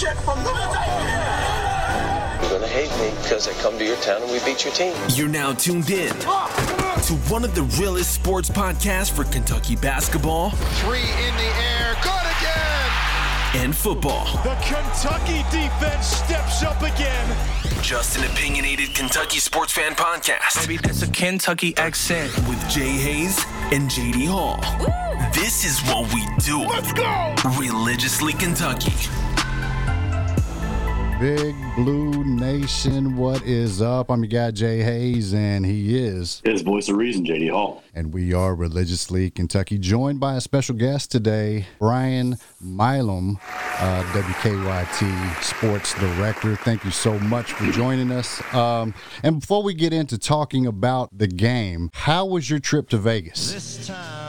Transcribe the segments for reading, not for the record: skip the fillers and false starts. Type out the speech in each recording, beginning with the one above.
shit from the You're going to hate me because I come to your town and we beat your team. You're now tuned in to one of the realest sports podcasts for Kentucky basketball. 3 in the air, good again! And football. The Kentucky defense steps up again. Just an opinionated Kentucky sports fan podcast. Maybe that's a Kentucky accent. With Jay Hayes and JD Hall. Woo! This is what we do. Let's go! Religiously Kentucky. Big Blue Nation, what is up? I'm your guy Jay Hayes, and he is his voice of reason, JD Hall. And we are Religiously Kentucky, joined by a special guest today, Brian Milam, WKYT Sports Director. Thank you so much for joining us. And before we get into talking about the game, how was your trip to Vegas?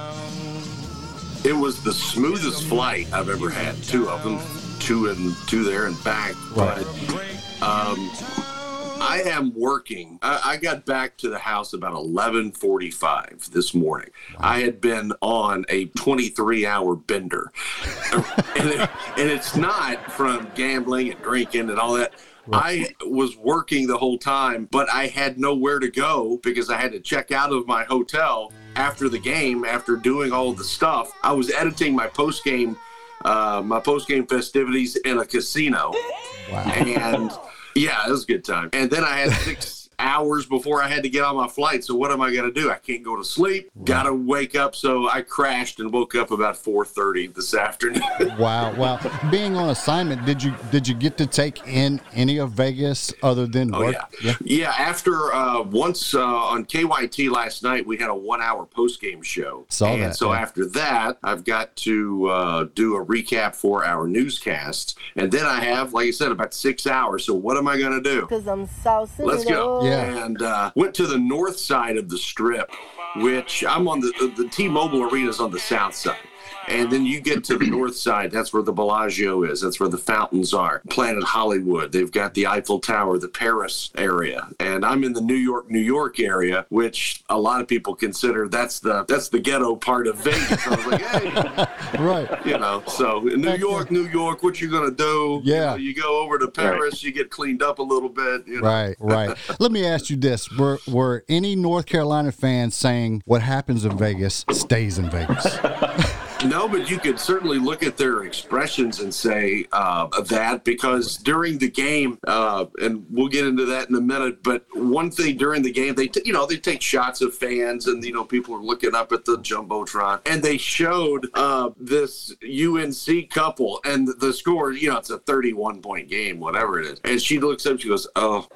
It was the smoothest flight I've ever had. 2 of them. 2 there and back. Right. But I am working. I got back to the house about 11:45 this morning. Wow. I had been on a 23-hour bender. and it's not from gambling and drinking and all that. Right. I was working the whole time, but I had nowhere to go because I had to check out of my hotel after the game, after doing all of the stuff. I was editing my post-game festivities in a casino. Wow. And yeah, it was a good time. And then I had 6 hours before I had to get on my flight. So what am I going to do? I can't go to sleep. Right. Got to wake up. So I crashed and woke up about 4:30 this afternoon. Wow. Being on assignment, did you get to take in any of Vegas other than work? Yeah. After once on KYT last night, we had a 1-hour post-game show. After that, I've got to do a recap for our newscasts. And then I have, like I said, about 6 hours. So what am I going to do? Because I'm South City. Let's go. Yeah. And went to the north side of the Strip, which I'm on the T-Mobile Arena is on the south side. And then you get to the north side, that's where the Bellagio is. That's where the fountains are. Planet Hollywood. They've got the Eiffel Tower, the Paris area. And I'm in the New York area, which a lot of people consider that's the ghetto part of Vegas. I was like, hey. Right. So in New York, what you going to do? Yeah. You go over to Paris, you get cleaned up a little bit. Right. Let me ask you this. Were any North Carolina fans saying what happens in Vegas stays in Vegas? No, but you could certainly look at their expressions and say that, because during the game, and we'll get into that in a minute, but one thing during the game, they take shots of fans and, people are looking up at the Jumbotron, and they showed this UNC couple and the score, it's a 31-point game, whatever it is. And she looks up, she goes, oh,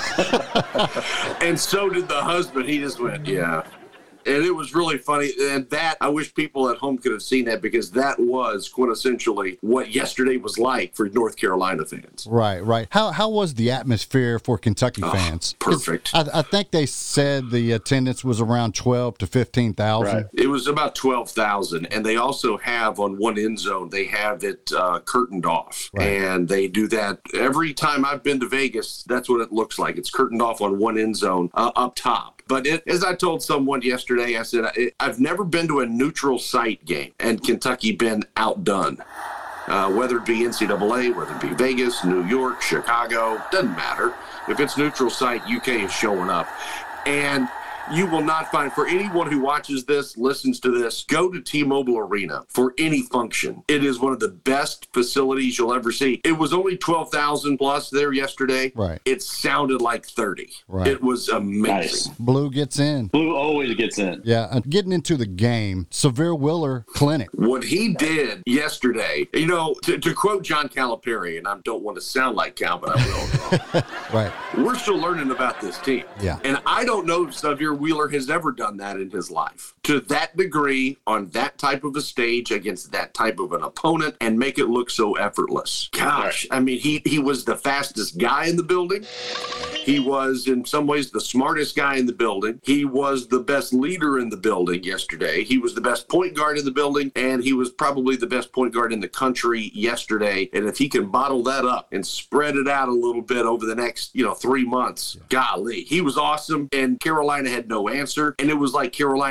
yeah. And so did the husband. He just went, yeah. And it was really funny. And that, I wish people at home could have seen that, because that was quintessentially what yesterday was like for North Carolina fans. Right. How was the atmosphere for Kentucky fans? Perfect. I think they said the attendance was around 12 to 15,000. Right. It was about 12,000. And they also have on one end zone, they have it curtained off. Right. And they do that every time I've been to Vegas. That's what it looks like. It's curtained off on one end zone up top. But as I told someone yesterday, I said, I've never been to a neutral site game and Kentucky been outdone. Whether it be NCAA, whether it be Vegas, New York, Chicago, doesn't matter. If it's neutral site, UK is showing up. And you will not find, for anyone who watches this, listens to this, go to T-Mobile Arena for any function. It is one of the best facilities you'll ever see. It was only 12,000 plus there yesterday. Right. It sounded like 30. Right. It was amazing. Nice. Blue gets in. Blue always gets in. Yeah. Getting into the game, Severe Wheeler Clinic. What he did yesterday, to quote John Calipari, and I don't want to sound like Cal, but I will. Right. We're still learning about this team. Yeah. And I don't know if Severe Wheeler has ever done that in his life to that degree on that type of a stage against that type of an opponent and make it look so effortless. Gosh, I mean, he was the fastest guy in the building. He was, in some ways, the smartest guy in the building. He was the best leader in the building yesterday. He was the best point guard in the building, and he was probably the best point guard in the country yesterday. And if he can bottle that up and spread it out a little bit over the next, 3 months, golly, he was awesome. And Carolina had no answer. And it was like Carolina did not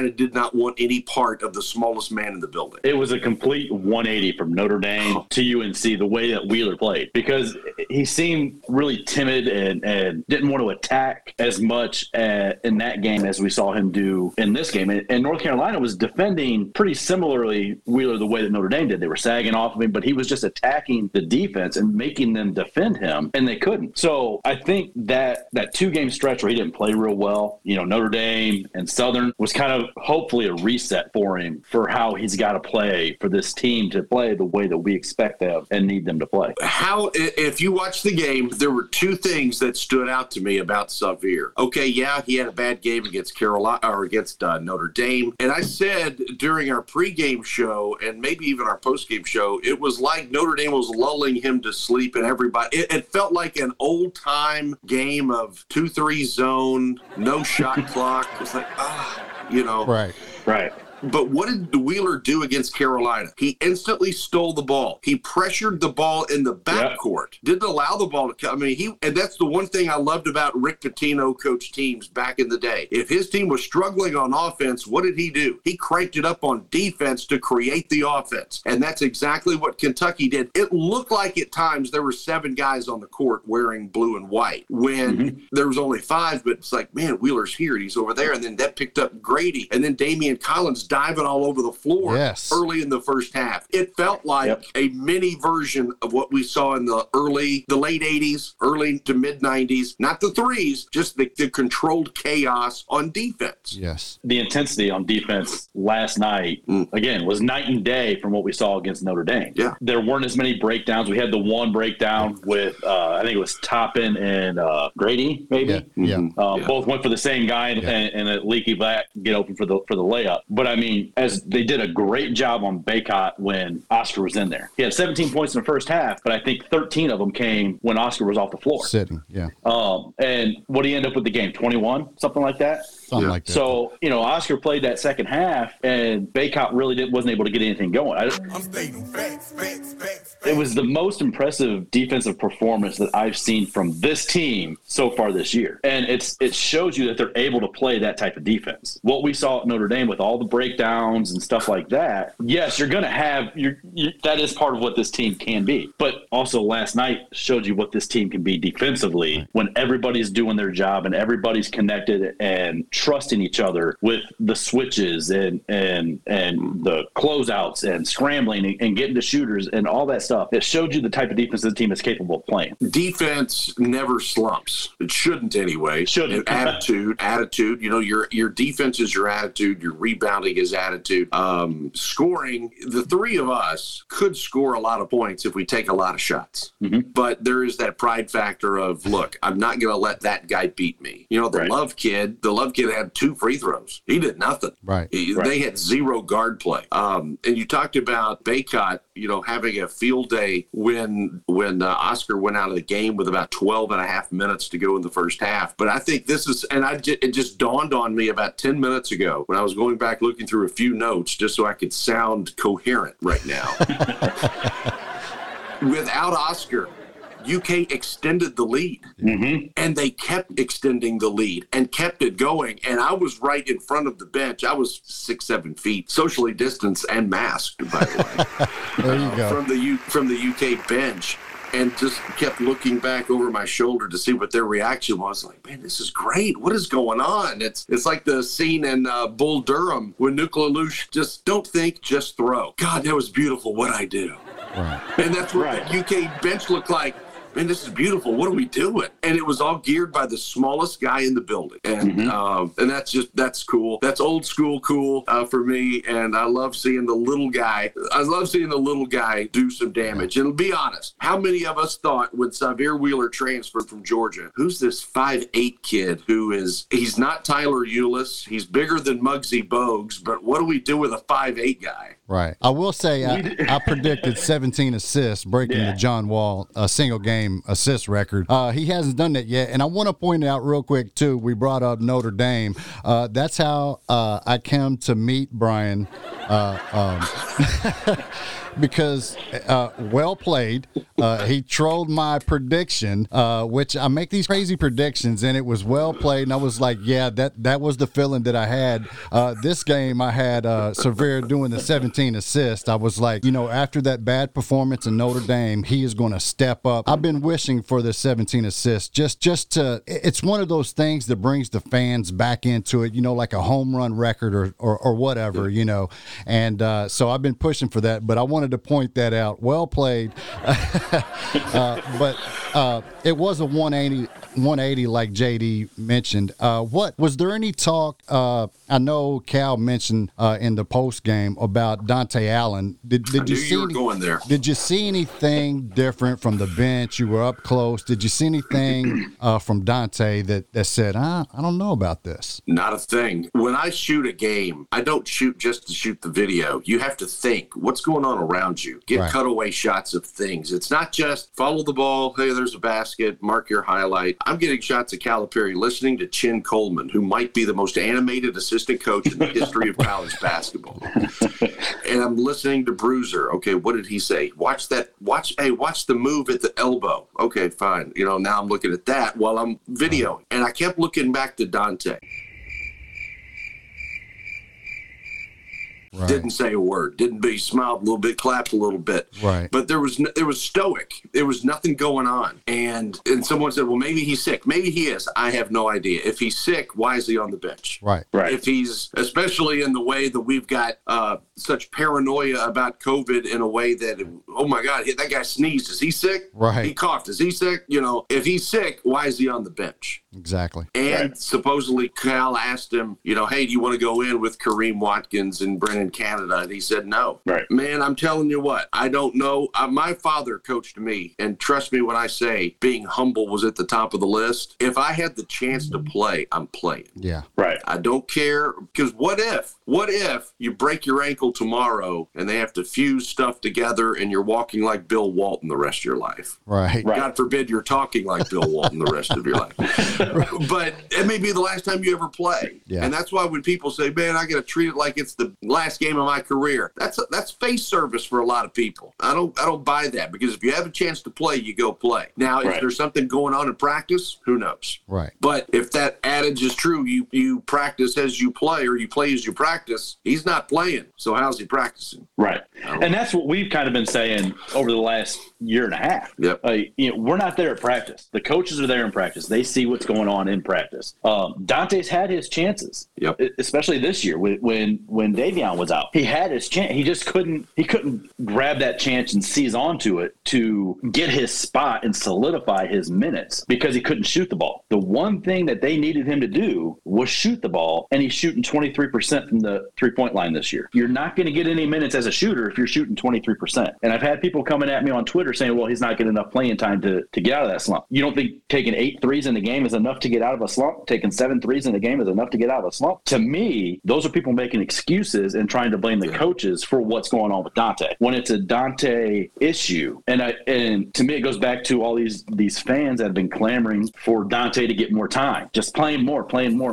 not want any part of the smallest man in the building. It was a complete 180 from Notre Dame to UNC, the way that Wheeler played, because he seemed really timid and didn't want to attack as much in that game as we saw him do in this game. And North Carolina was defending pretty similarly Wheeler the way that Notre Dame did. They were sagging off of him, but he was just attacking the defense and making them defend him, and they couldn't. So I think that 2-game stretch where he didn't play real well, Notre Dame and Southern, was kind of hopefully a reset for him for how he's got to play for this team to play the way that we expect them and need them to play. If you watch the game, there were 2 things that stood out to me about Xavier. Okay, yeah, he had a bad game against Notre Dame, and I said during our pregame show and maybe even our postgame show, it was like Notre Dame was lulling him to sleep, and everybody. It felt like an old-time game of 2-3 zone, no shot clock. It's like, Right. But what did Wheeler do against Carolina? He instantly stole the ball. He pressured the ball in the backcourt. Didn't allow the ball to come. And that's the one thing I loved about Rick Pitino coach teams back in the day. If his team was struggling on offense, what did he do? He cranked it up on defense to create the offense. And that's exactly what Kentucky did. It looked like at times there were 7 guys on the court wearing blue and white when there was only 5, but it's like, man, Wheeler's here and he's over there. And then that picked up Grady. And then Damian Collins diving all over the floor early in the first half. It felt like a mini version of what we saw in the late 80s, early to mid 90s. Not the threes, just the controlled chaos on defense. Yes. The intensity on defense last night, again, was night and day from what we saw against Notre Dame. Yeah. There weren't as many breakdowns. We had the one breakdown with, I think it was Toppin and Grady, maybe. Both went for the same guy and a leaky back get open for the layup. But as they did a great job on Baycott when Oscar was in there. He had 17 points in the first half, but I think 13 of them came when Oscar was off the floor. Sitting, and what did he end up with the game? 21? Something like that? Something like that. So, Oscar played that second half, and Baycott really wasn't able to get anything going. It was the most impressive defensive performance that I've seen from this team so far this year. And it shows you that they're able to play that type of defense. What we saw at Notre Dame with all the breakdowns and stuff like that, yes, you're going to have that is part of what this team can be. But also last night showed you what this team can be defensively when everybody's doing their job and everybody's connected and trusting each other with the switches and the closeouts and scrambling and getting to shooters and all that stuff. It showed you the type of defense the team is capable of playing. Defense never slumps. It shouldn't anyway. Shouldn't. Attitude. Your defense is your attitude. Your rebounding is attitude. Scoring, the 3 of us could score a lot of points if we take a lot of shots. But there is that pride factor of, look, I'm not going to let that guy beat me. The Love kid had 2 free throws. He did nothing. Right. They had 0 guard play. And you talked about Baycott, having a field day when Oscar went out of the game with about 12 and a half minutes to go in the first half. But I think this is, and it just dawned on me about 10 minutes ago when I was going back looking through a few notes just so I could sound coherent right now. Without Oscar, UK extended the lead, and they kept extending the lead and kept it going. And I was right in front of the bench. I was 6-7 feet, socially distanced and masked, by the way. There you go. From the UK bench, and just kept looking back over my shoulder to see what their reaction was. Like, man, this is great. What is going on? It's like the scene in Bull Durham when Nuke LaLoosh just don't think, just throw. God, that was beautiful. What'd I do? Right. And that's what the UK bench looked like. Man, this is beautiful. What are we doing? And it was all geared by the smallest guy in the building. And and that's cool. That's old school cool for me. And I love seeing the little guy. I love seeing the little guy do some damage. And be honest, how many of us thought when Xavier Wheeler transferred from Georgia, who's this 5'8" kid he's not Tyler Eulis. He's bigger than Muggsy Bogues. But what do we do with a 5'8" guy? Right. I will say I predicted 17 assists, breaking the John Wall single game assist record. He hasn't done that yet. And I want to point out real quick, too, we brought up Notre Dame. That's how I came to meet Brian. because well played. He trolled my prediction, which I make these crazy predictions, and it was well played. And I was like, yeah, that was the feeling that I had. This game, I had Severe doing the 17 assists. I was like, after that bad performance in Notre Dame, he is going to step up. I've been wishing for the 17 assists just to. It's one of those things that brings the fans back into it. Like a home run record or whatever. And so I've been pushing for that. But I wanted to point that out. Well played. But it was a 180 like JD mentioned. What was there any talk? I know Cal mentioned in the post game about Dante Allen. Did you were going there? Did you see anything different from the bench? You were up close. Did you see anything from Dante that said, I don't know about this? Not a thing. When I shoot a game, I don't shoot just to shoot the video. You have to think what's going on around you. Get cutaway shots of things. It's not just follow the ball. Hey, there's a basket. Mark your highlight. I'm getting shots of Calipari listening to Chin Coleman, who might be the most animated assistant coach in the history of college basketball. And I'm listening to Bruiser. Okay, what did he say? Watch the move at the elbow. Okay, fine. Now I'm looking at that while I'm videoing. And I kept looking back to Dante. Right. Didn't say a word. He smiled a little bit, clapped a little bit. Right. But there was stoic. There was nothing going on. And someone said, well, maybe he's sick. Maybe he is. I have no idea. If he's sick, why is he on the bench? Right. If he's, especially in the way that we've got such paranoia about COVID in a way that, oh my God, that guy sneezed. Is he sick? Right. He coughed. Is he sick? If he's sick, why is he on the bench? Exactly. And supposedly Cal asked him, hey, do you want to go in with Kareem Watkins and Brennan Canada? And he said no. Right. Man, I'm telling you what, I don't know. My father coached me, and trust me when I say being humble was at the top of the list. If I had the chance to play, I'm playing. Yeah. Right. I don't care, because what if you break your ankle tomorrow and they have to fuse stuff together and you're walking like Bill Walton the rest of your life? Right. God forbid you're talking like Bill Walton the rest of your life. But it may be the last time you ever play. Yeah. And that's why when people say, man, I got to treat it like it's the last game of my career, that's face service for a lot of people. I don't buy that, because if you have a chance to play, you go play. Now, if there's something going on in practice, who knows? Right. But if that adage is true, you practice as you play, or you play as you practice, he's not playing. So how's he practicing? Right. And that's what we've kind of been saying over the last year and a half. Yep. We're not there at practice. The coaches are there in practice. They see what's going on in practice. Dante's had his chances, especially this year when Davion was out. He had his chance. He just couldn't grab that chance and seize onto it to get his spot and solidify his minutes, because he couldn't shoot the ball. The one thing that they needed him to do was shoot the ball, and he's shooting 23% from the three-point line this year. You're not going to get any minutes as a shooter if you're shooting 23%. And I've had people coming at me on Twitter saying, well, he's not getting enough playing time to get out of that slump. You don't think taking 8 threes in the game is enough to get out of a slump? Taking 7 threes in the game is enough to get out of a slump? To me, those are people making excuses and trying to blame the coaches for what's going on with Dante, when it's a Dante issue. And to me, it goes back to all these fans that have been clamoring for Dante to get more time, just playing more,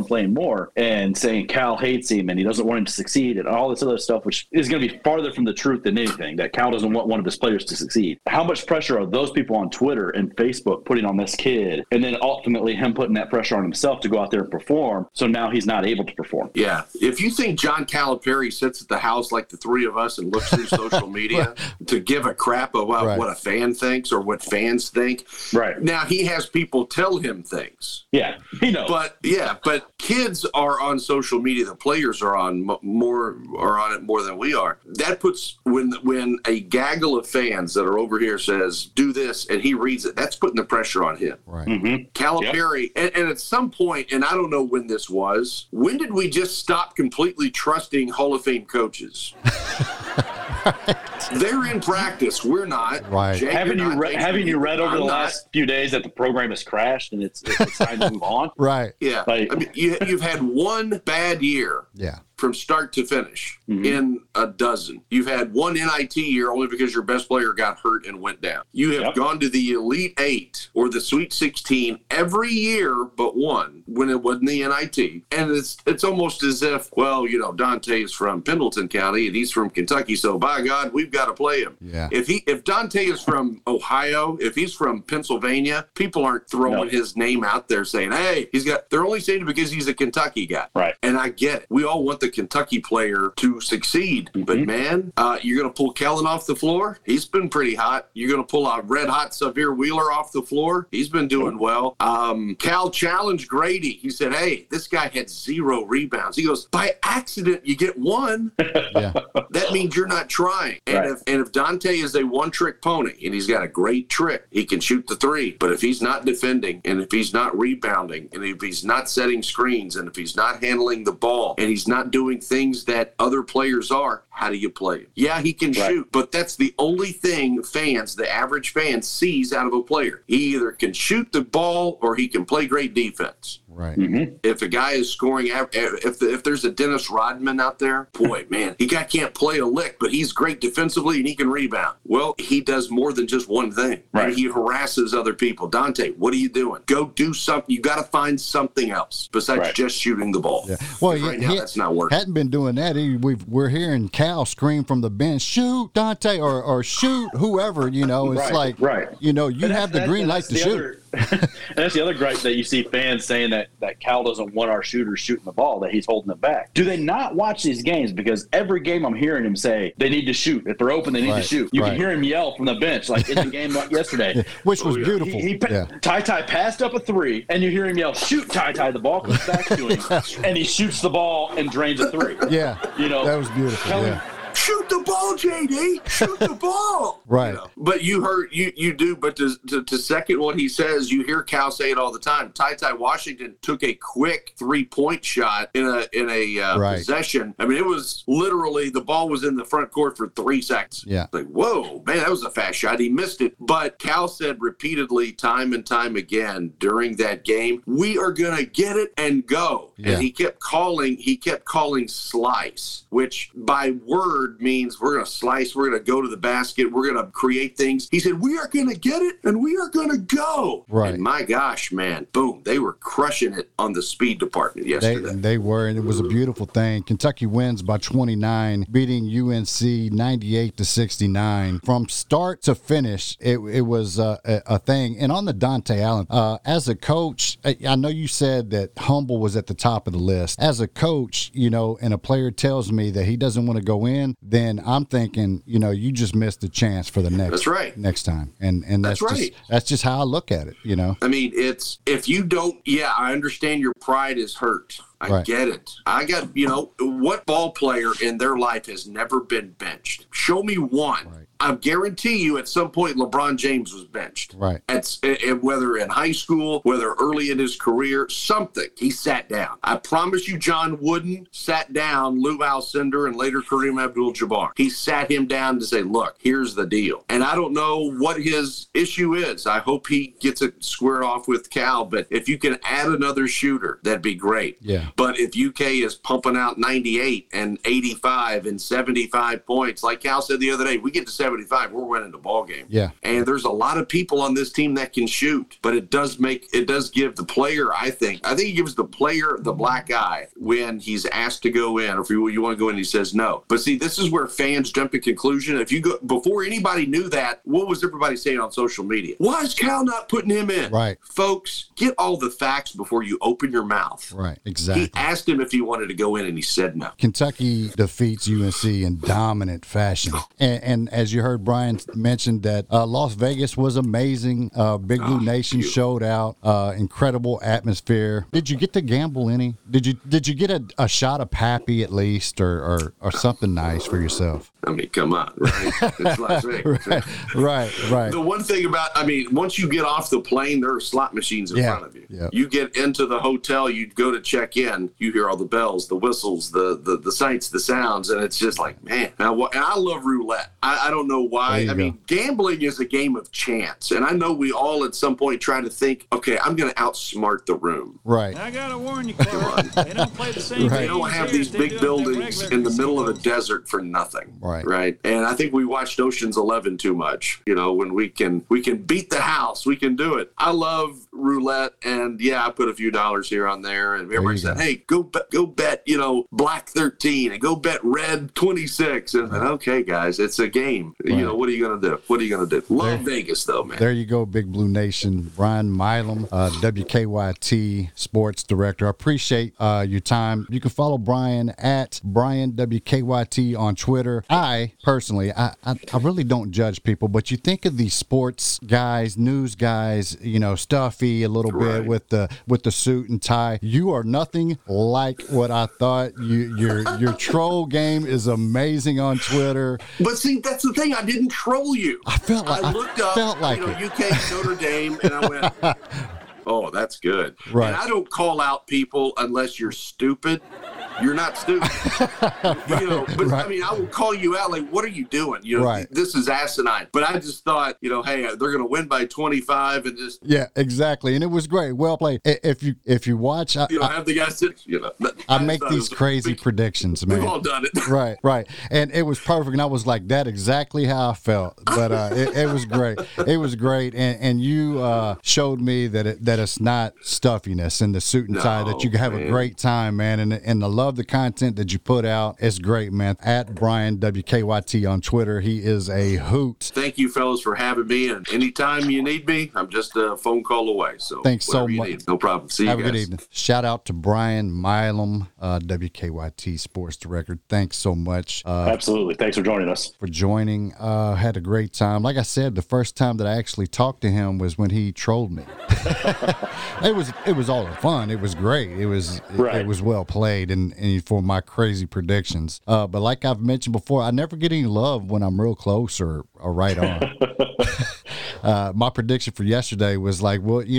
and saying Cal hates him and he doesn't want him to succeed and all this other stuff, which is going to be farther from the truth than anything, that Cal doesn't want one of his players to succeed. How much pressure are those people on Twitter and Facebook putting on this kid, and then ultimately him putting that pressure on himself to go out there and perform, so now he's not able to perform? Yeah. If you think John Calipari sits at the house like the three of us and looks through social media to give a crap about what a fan thinks or what fans think, now he has people tell him things. Yeah, he knows. But kids are on social media. The players are on it more than we are. That puts, when a gaggle of fans that are over here says, do this, and he reads it, that's putting the pressure on him. Right. Mm-hmm. Calipari, and at some point, and I don't know when this was, when did we just stop completely trusting Hall of Fame coaches? They're in practice. We're not. Right. Jay, haven't you read over the last few days that the program has crashed and it's time to move on? Right. Yeah. I mean, you've had one bad year. Yeah. From start to finish in a dozen. You've had one NIT year only because your best player got hurt and went down. You have gone to the Elite 8 or the Sweet 16 every year but one when it wasn't the NIT. And it's almost as if, well, Dante is from Pendleton County and he's from Kentucky, so by God, we've got to play him. Yeah. If Dante is from Ohio, if he's from Pennsylvania, people aren't throwing his name out there saying, hey, they're only saying it because he's a Kentucky guy. Right. And I get it. We all want the Kentucky player to succeed. But, man, you're going to pull Kellen off the floor? He's been pretty hot. You're going to pull a red-hot Sahvir Wheeler off the floor? He's been doing well. Cal challenged Grady. He said, hey, this guy had 0 rebounds. He goes, by accident, you get 1. Yeah. That means you're not trying. And if Dante is a one-trick pony, and he's got a great trick, he can shoot the 3. But if he's not defending, and if he's not rebounding, and if he's not setting screens, and if he's not handling the ball, and he's not doing things that other players are, how do you play him? Yeah, he can shoot, but that's the only thing the average fan, sees out of a player. He either can shoot the ball or he can play great defense. Right. If a guy is scoring, if there's a Dennis Rodman out there, boy, man, he can't play a lick, but he's great defensively and he can rebound. Well, he does more than just one thing. Right. And he harasses other people. Dante, what are you doing? Go do something. You got to find something else besides just shooting the ball. Yeah. Well, right now, that's not working. Hadn't been doing that. We're hearing Cal scream from the bench, shoot Dante or shoot whoever. It's you have the green light to shoot. And that's the other gripe that you see fans saying that Cal doesn't want our shooters shooting the ball, that he's holding it back. Do they not watch these games? Because every game I'm hearing him say they need to shoot. If they're open, they need to shoot. You can hear him yell from the bench, like in the game yesterday. Which was beautiful. Ty passed up a 3, and you hear him yell, shoot, Ty. The ball comes back to him, and he shoots the ball and drains a 3. Yeah, that was beautiful. Shoot the ball, JD. Shoot the ball. Right. But you heard you do. But to second what he says, you hear Cal say it all the time. Ty Washington took a quick 3-point shot in a possession. I mean, it was literally the ball was in the front court for 3 seconds. Yeah. Like, whoa, man, that was a fast shot. He missed it. But Cal said repeatedly, time and time again during that game, we are gonna get it and go. Yeah. And he kept calling slice, which by word means we're going to slice, we're going to go to the basket, we're going to create things. He said, we are going to get it and we are going to go. Right. And my gosh, man, boom, they were crushing it on the speed department yesterday. They were, and it was a beautiful thing. Kentucky wins by 29, beating UNC 98-69. From start to finish, it was a thing. And on the Dante Allen, as a coach, I know you said that Humble was at the top of the list. As a coach, and a player tells me that he doesn't want to go in, then I'm thinking, you just missed a chance for the next time. And that's just how I look at it, I mean, it's, if you don't, I understand your pride is hurt. I get it. I got, what ball player in their life has never been benched? Show me one. Right. I guarantee you at some point LeBron James was benched. Right. Whether in high school, whether early in his career, something. He sat down. I promise you John Wooden sat down Lou Alcindor and later Kareem Abdul-Jabbar. He sat him down to say, look, here's the deal. And I don't know what his issue is. I hope he gets it squared off with Cal, but if you can add another shooter, that'd be great. Yeah. But if UK is pumping out 98 and 85 and 75 points, like Cal said the other day, we get to 75, we're winning the ball game. Yeah. And there's a lot of people on this team that can shoot, but it does give the player, I think it gives the player the black eye when he's asked to go in, or if you want to go in, he says no. But see, this is where fans jump to conclusion. If you go, before anybody knew that, what was everybody saying on social media? Why is Cal not putting him in? Right. Folks, get all the facts before you open your mouth. Right. Exactly. He asked him if he wanted to go in, and he said no. Kentucky defeats UNC in dominant fashion. And as you heard Brian mention that Las Vegas was amazing. Big Blue Nation showed out. Incredible atmosphere. Did you get to gamble any? Did you get a shot of Pappy at least, or something nice for yourself? I mean, come on, right? It's Las Vegas. Right. The one thing about, once you get off the plane, there are slot machines in front of you. Yeah. You get into the hotel, you go to check in, you hear all the bells, the whistles, the sights, the sounds, and it's just like, man. And I love roulette. I don't know why. Gambling is a game of chance, and I know we all at some point try to think, okay, I'm going to outsmart the room. Right. I got to warn you, Clark, they don't play the same They don't have these big buildings in the middle of a desert for nothing. Right. Right. And I think we watched Ocean's 11 too much. You know, when we can beat the house, we can do it. I love roulette, and I put a few dollars here on there, and everybody said, "Hey, go bet, black 13 and go bet red 26." And I said, "Okay, guys, it's a game. Right. What are you gonna do? Love Vegas, though, man." There you go, Big Blue Nation. Brian Milam, WKYT Sports Director. I appreciate your time. You can follow Brian at Brian WKYT on Twitter. I personally, I really don't judge people, but you think of these sports guys, news guys, stuffy a little bit with the suit and tie. You are nothing like what I thought. Your troll game is amazing on Twitter. But see, that's the thing. I didn't troll you. I looked up, UK Notre Dame, and I went, "Oh, that's good." Right. And I don't call out people unless you're stupid. You're not stupid. But right. I mean, I will call you out like, "What are you doing? Right. This is asinine." But I just thought, hey, they're going to win by 25 and just. Yeah, exactly. And it was great. Well played. If you watch, have the guys sit, I make these crazy predictions, man. We've all done it. Right. And it was perfect. And I was like, that exactly how I felt. But it was great. It was great. And you showed me that it's not stuffiness in the suit and tie, that you can have a great time, man. And I love the content that you put out. It's great, man. At Brian WKYT on Twitter. He is a hoot. Thank you, fellas, for having me. And anytime you need me, I'm just a phone call away. So thanks so much. No problem. See you guys. Have a good evening. Shout out to Brian Milam, WKYT Sports Director. Thanks so much. Absolutely. Thanks for joining us. Had a great time. Like I said, the first time that I actually talked to him was when he trolled me. It was all fun. It was great. It was well played and for my crazy predictions. But like I've mentioned before, I never get any love when I'm real close or right on. My prediction for yesterday was like,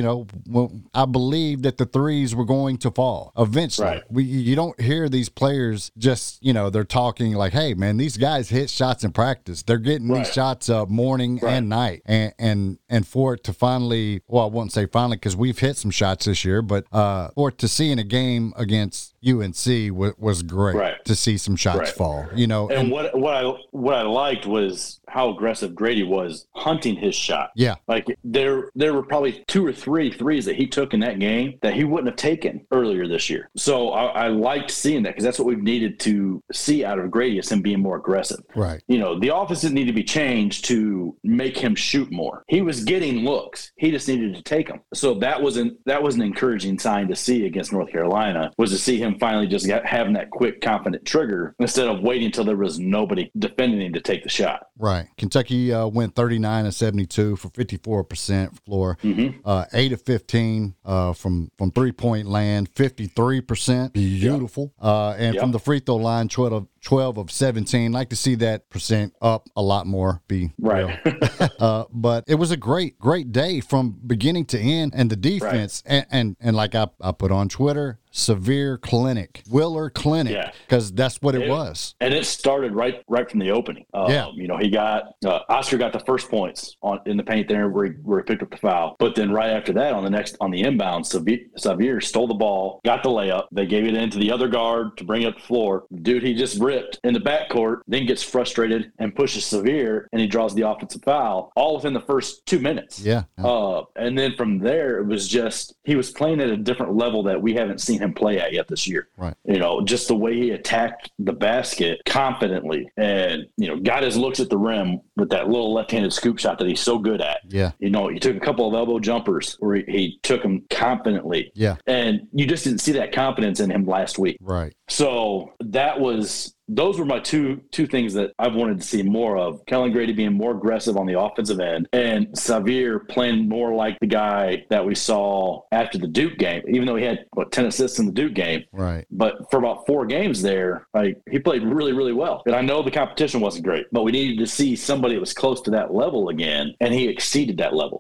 I believe that the threes were going to fall eventually. Right. You don't hear these players just, they're talking like, "Hey, man, these guys hit shots in practice. They're getting these shots up morning and night." And for it to finally, well, I won't say finally because we've hit some shots this year, but for it to see in a game against UNC was great to see some shots fall. And what I liked was how aggressive Grady was hunting his shot. Yeah. Like there were probably 2 or 3 threes that he took in that game that he wouldn't have taken earlier this year. So I liked seeing that because that's what we've needed to see out of Grady, is him being more aggressive. Right. The offense didn't need to be changed to make him shoot more. He was getting looks. He just needed to take them. So that was an encouraging sign to see against North Carolina, was to see him finally just having that quick, confident trigger instead of waiting until there was nobody defending him to take the shot. Right. Kentucky went 39 of 72 for 54% floor, 8 of 15 from 3-point land, 53%. Beautiful. And from the free throw line, 12 of 17. Like to see that percent up a lot more. But it was a great day from beginning to end, and the defense and like I put on Twitter, Severe Clinic, Willer Clinic, because that's what it was. And it started right from the opening. He got Oscar got the first points in the paint there where he picked up the foul. But then right after that, on the inbound, Xavier stole the ball, got the layup. They gave it into the other guard to bring it up the floor. Dude, he just ripped in the backcourt, then gets frustrated and pushes Xavier, and he draws the offensive foul all within the first 2 minutes. Yeah. And then from there, it was just he was playing at a different level that we haven't seen him play at yet this year. Right. Just the way he attacked the basket confidently and, got his looks at the rim with that little left-handed scoop shot that he's so good at. Yeah. He took a couple of elbow jumpers where he took them confidently. Yeah. And you just didn't see that confidence in him last week. Right. So those were my two things that I've wanted to see more of. Kellen Grady being more aggressive on the offensive end, and Xavier playing more like the guy that we saw after the Duke game, even though he had 10 assists in the Duke game. Right. But for about 4 games there, he played really, really well. And I know the competition wasn't great, but we needed to see somebody that was close to that level again, and he exceeded that level.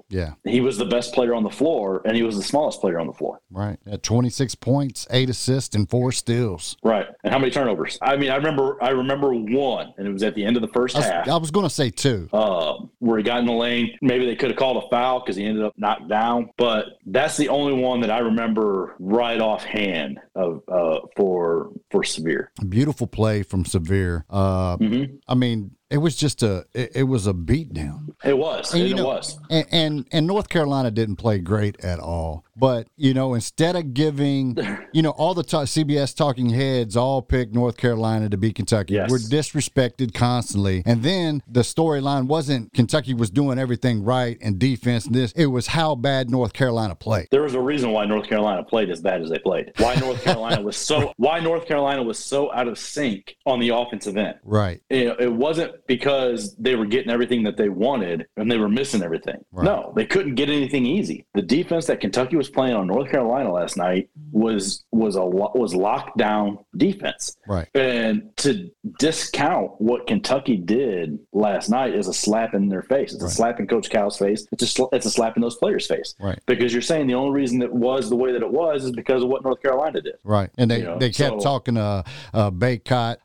Yeah. He was the best player on the floor, and he was the smallest player on the floor. Right. At 26 points, 8 assists, and 4 steals. Right. And how many turnovers? I mean, I remember one, and it was at the end of the first half. I was going to say 2. Where he got in the lane. Maybe they could have called a foul because he ended up knocked down. But that's the only one that I remember right offhand for Sahvir. Beautiful play from Sahvir. I mean, it was just it was a beatdown. It was. And, it was. And North Carolina didn't play great at all. But, instead of giving, all the CBS talking heads all picked North Carolina to beat Kentucky. Yes. We're disrespected constantly. And then the storyline wasn't Kentucky was doing everything right and defense and this. It was how bad North Carolina played. There was a reason why North Carolina played as bad as they played. Why North Carolina was so out of sync on the offensive end. Right. It wasn't because they were getting everything that they wanted and they were missing everything. Right. No, they couldn't get anything easy. The defense that Kentucky was playing on North Carolina last night was lockdown defense. Right. And to discount what Kentucky did last night is a slap in their face. It's a slap in Coach Cal's face. It's a slap in those players' face. Right. Because you're saying the only reason it was the way that it was is because of what North Carolina did. Right. And they kept talking Baycott,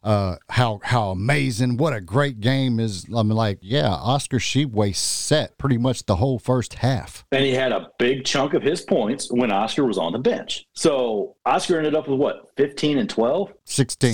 how amazing, what a great game is. I mean, Oscar Tshiebwe set pretty much the whole first half. And he had a big chunk of his points when Oscar was on the bench. So Oscar ended up with what, 15 and 12? 16.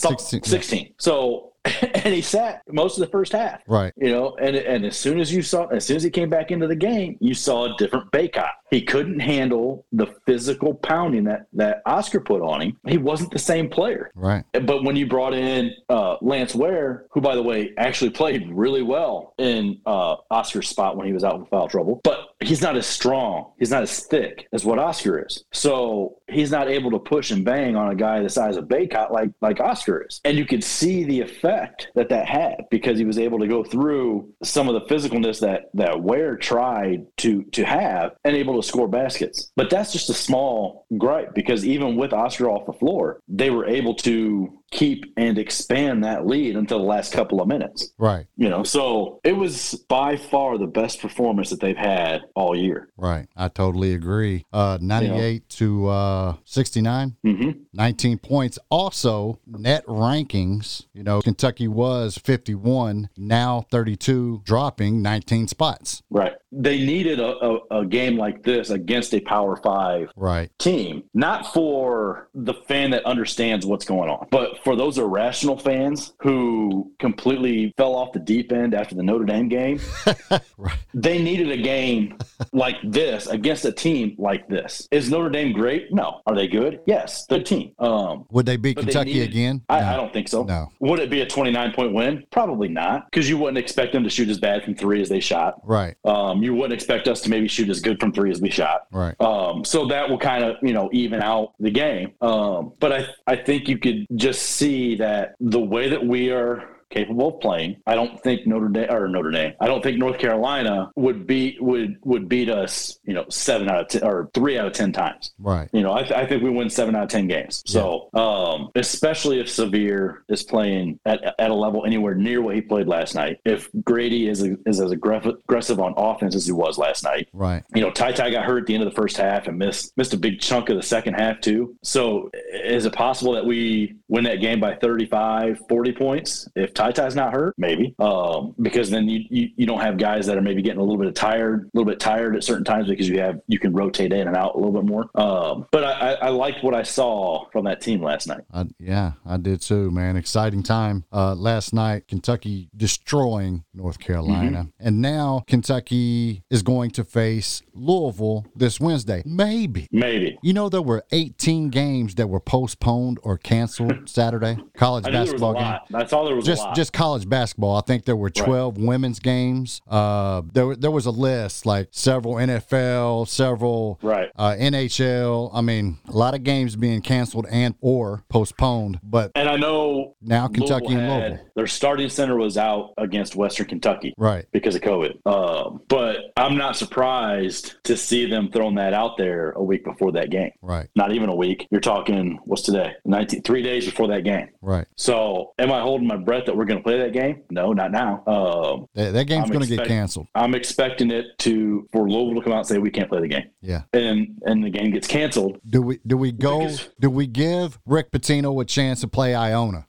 16. Yeah. So, and he sat most of the first half. Right. And as soon as he came back into the game, you saw a different Baycott. He couldn't handle the physical pounding that Oscar put on him. He wasn't the same player. Right. But when you brought in Lance Ware, who, by the way, actually played really well in Oscar's spot when he was out in foul trouble, but he's not as strong. He's not as thick as what Oscar is. So he's not able to push and bang on a guy the size of Baycott like Oscar is. And you could see the effect that had because he was able to go through some of the physicalness that Ware tried to have and able to score baskets. But that's just a small gripe because even with Oscar off the floor, they were able to keep and expand that lead until the last couple of minutes. Right. So it was by far the best performance that they've had all year. Right. I totally agree. 98 to 69, 19 points. Also, net rankings, Kentucky was 51, now 32, dropping 19 spots. Right. They needed a game like this against a Power 5 team, not for the fan that understands what's going on, but for those irrational fans who completely fell off the deep end after the Notre Dame game. Right. They needed a game like this against a team like this. Is Notre Dame great? No. Are they good? Yes, they're a team. Would they beat Kentucky again? I don't think so. No. Would it be a 29-point win? Probably not, because you wouldn't expect them to shoot as bad from three as they shot. Right. You wouldn't expect us to maybe shoot as good from three as we shot. Right. So that will kind of, even out the game. But I think you could just see that the way that we are capable of playing, I don't think I don't think North Carolina would beat us, 7 out of 10 or 3 out of 10 times. Right. I think we win 7 out of 10 games. So, especially if Sahvir is playing at a level anywhere near what he played last night, if Grady is as aggressive on offense as he was last night. Right. Ty got hurt at the end of the first half and missed a big chunk of the second half too. So, is it possible that we win that game by 35, 40 points if Ty's not hurt? Maybe. Because then you don't have guys that are maybe getting a little bit tired at certain times because you can rotate in and out a little bit more. But I liked what I saw from that team last night. I did too, man. Exciting time last night. Kentucky destroying North Carolina. And now Kentucky is going to face Louisville this Wednesday. Maybe. There were 18 games that were postponed or canceled Saturday. College basketball game. That's all there was. Just college basketball. I think there were 12 women's games. There was a list, like several NFL, several NHL. I mean, a lot of games being canceled and or postponed. And I know now Kentucky and Louisville, their starting center was out against Western Kentucky, right, because of COVID. But I'm not surprised to see them throwing that out there a week before that game. Right. Not even a week. You're talking, what's today? 3 days before that game. Right. So am I holding my breath that we're going to play that game? No, not now. That game's going to get canceled. I'm expecting it for Louisville to come out and say we can't play the game. Yeah. And the game gets canceled. Do we give Rick Pitino a chance to play Iona?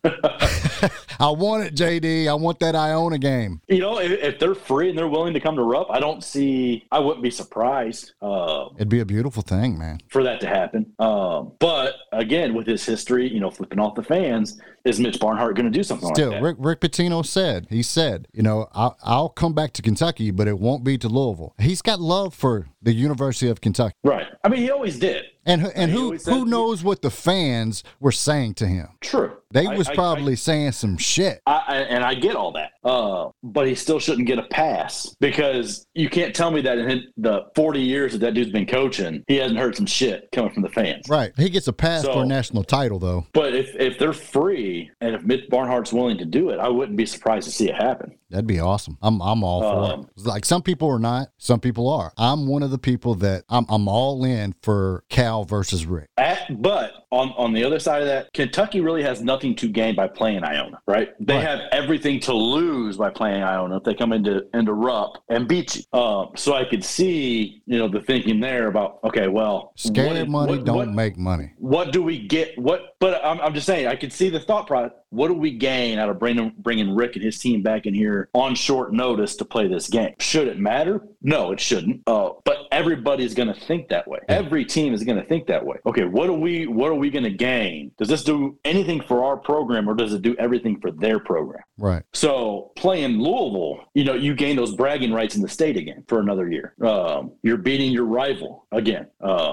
I want it, JD. I want that Iona game. You know, if they're free and they're willing to come to Rupp, I wouldn't be surprised. It'd be a beautiful thing, man, for that to happen. But again, with his history, you know, flipping off the fans, is Mitch Barnhart going to do something like that? Rick Pitino said, you know, I'll come back to Kentucky, but it won't be to Louisville. He's got love for the University of Kentucky. Right. I mean, he always did. And who knows what the fans were saying to him? True. They was probably saying some shit. And I get all that. But he still shouldn't get a pass, because you can't tell me that in the 40 years that dude's been coaching, he hasn't heard some shit coming from the fans. Right. He gets a pass for a national title, though. But if they're free and if Mitch Barnhart's willing to do it, I wouldn't be surprised to see it happen. That'd be awesome. I'm all for it. Like, some people are not, some people are. I'm one of the people that I'm all in for Cal versus Rick. But on the other side of that, Kentucky really has nothing to gain by playing Iona, right? They have everything to lose by playing Iona if they come into Rupp and beat you. So I could see, you know, the thinking there about, okay, well, scared money don't make money. What do we get? But I'm just saying, I could see the thought process. What do we gain out of bringing Rick and his team back in here on short notice to play this game? Should it matter? No, it shouldn't. But everybody's going to think that way. Every team is going to think that way. Okay, what are we going to gain? Does this do anything for our program, or does it do everything for their program? Right. So playing Louisville, you know, you gain those bragging rights in the state again for another year. You're beating your rival again.